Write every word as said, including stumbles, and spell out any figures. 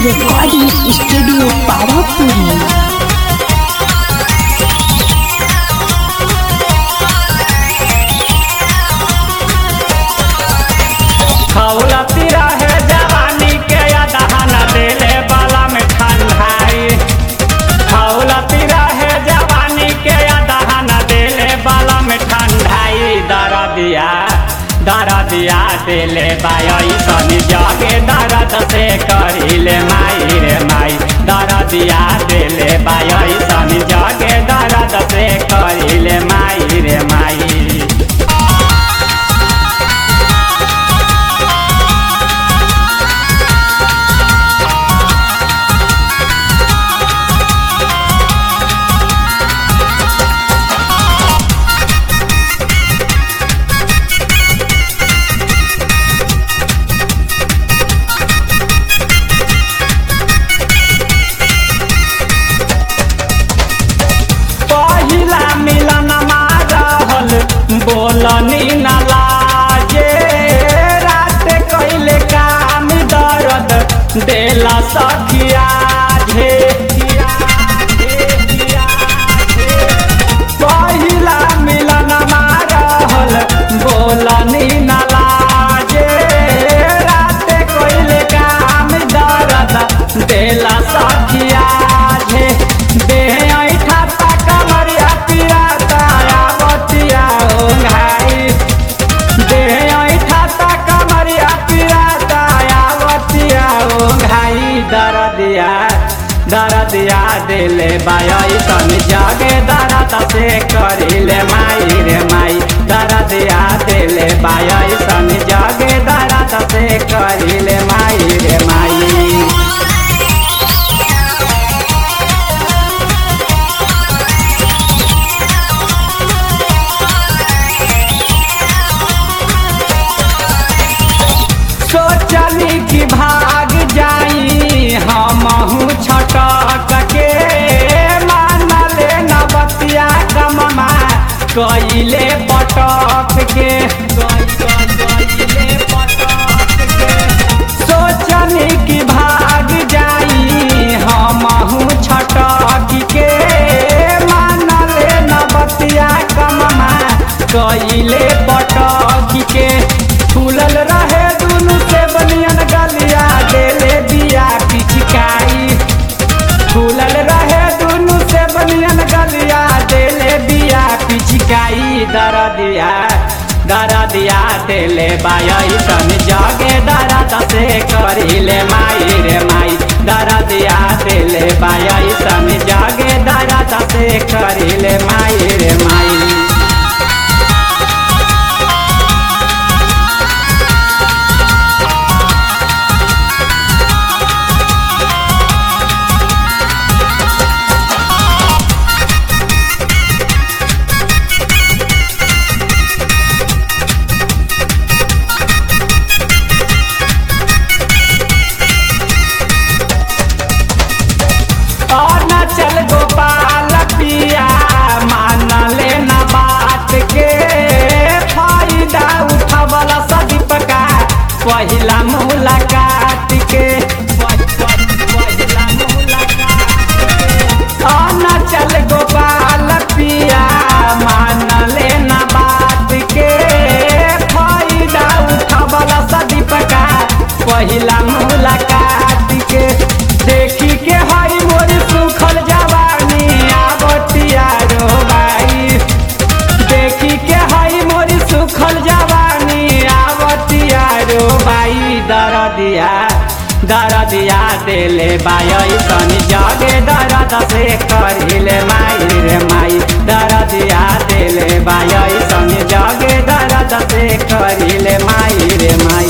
Recording studio Pawapuri. खौलती रहे जवानी के दहना देले बाला में ठंडाई। खौलती रहे जवानी के दहना देले बाला में ठंडाई। दरदिया दरदिया देले बाई सनी जगे दर्द से करिले माई रे माई। दरदिया देले बाई सनी जगे दर्द से करिले माई रे माई। मिलन मारल बोलनी न लाजे रात कैले काम दर्द देला सखिया झे। पहिला मिलन मारल बोलनी न लाजे रात कैले काम दर्द देला सखिया झे। दे ऐठा कमरिया पिया ताया बतिया ओंघाई। दे ऐठा कमरिया पिया ताया बतिया ओंघाई। दरदिया दरदिया देले बाई सनी जगे दर्द से करिले माई रे माई। दरदिया देले बाई सनी जगे दर्द से करिले माई रे माई। सोचली कि भाग जाई हमहू छटक के मानले न बतिया कममा कइले पटक के। सोचली कि भाग जाई हमहू छटक के मानले न बतिया कममा कइले पटक के। फूलल रहे दुनु से बनियन गलिया देले दिया पिचकाई। फूलल रहे दुनु से बनियन गलिया देले दिया पिचकाई। दरदिया दरदिया देले बाई सनी जगे दर्द से करिले माई रे माई। दरदिया देले बाई सनी जगे दर्द से करिले माई रे माई। चल गोपाल पिया मान लेना बात के। फायदा उठावल सदीप का पहिला मुलाकात के। चल गोपाल पिया मान लेना बात के। फायदा उठावल सदीप का पहिला मुलाकात के। देखी के हई मोरी सुखल जवानी आवतिया रो बाई। देखी के हई मोरी सुखल जवानी आवतिया रो बाई। दरदिया दरदिया देले बाई सनी जगे दर्द से करिले माई रे माई। दरदिया देले बाई सनी जगे दर्द से करिले माई रे माई।